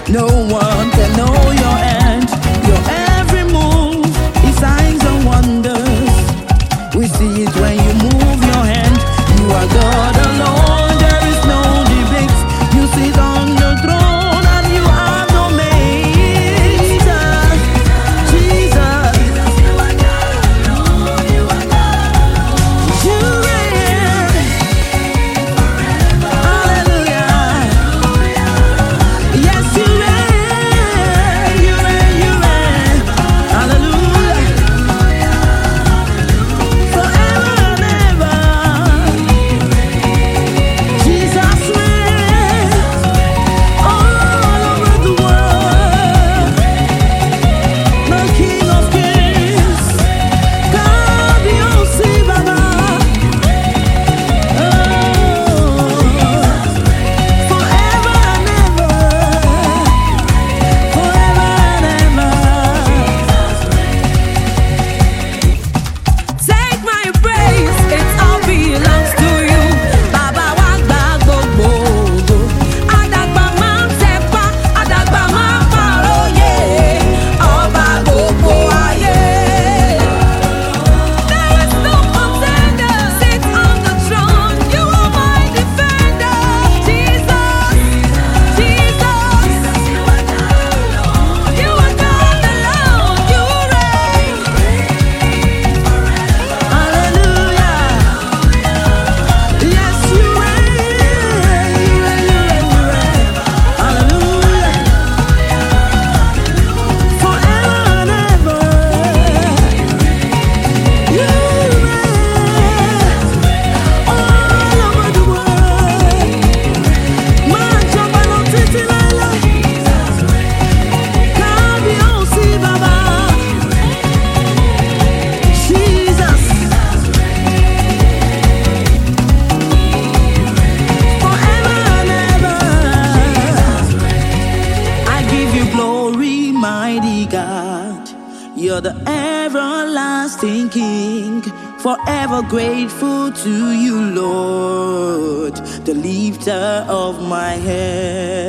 No one can know your end. Your every move is signs and wonders. We see it when you move your hand. You are God alone. There is no debate. You sit on your throne and you have no mate. Jesus, you reign. Hallelujah. Yes, you reign. You reign. You reign. Hallelujah. Forever and ever. Jesus reigns all over the world. The King of Kings. God, you see, Baba. Oh, forever and ever. Forever and ever. Take my praise, it all belongs to you. Baba wa gba gbogbo ògo. Adagba máa ń tẹpá, adagba máa ń pàròyé. Ọba gbogbo ayé. There is no contender, sit on the throne. You are my defender, Jesus, Jesus. You are God alone, you reign. Hallelujah. Yes, you reign. You reign. Hallelujah. Forever and ever. You reign all over the world. Máa jọba lọ títí láéláé. Kábíyèsí Baba. Jesus. Forever and ever. I give you glory, mighty God. You're the everlasting King. Forever grateful to you, Lord, the lifter of my head.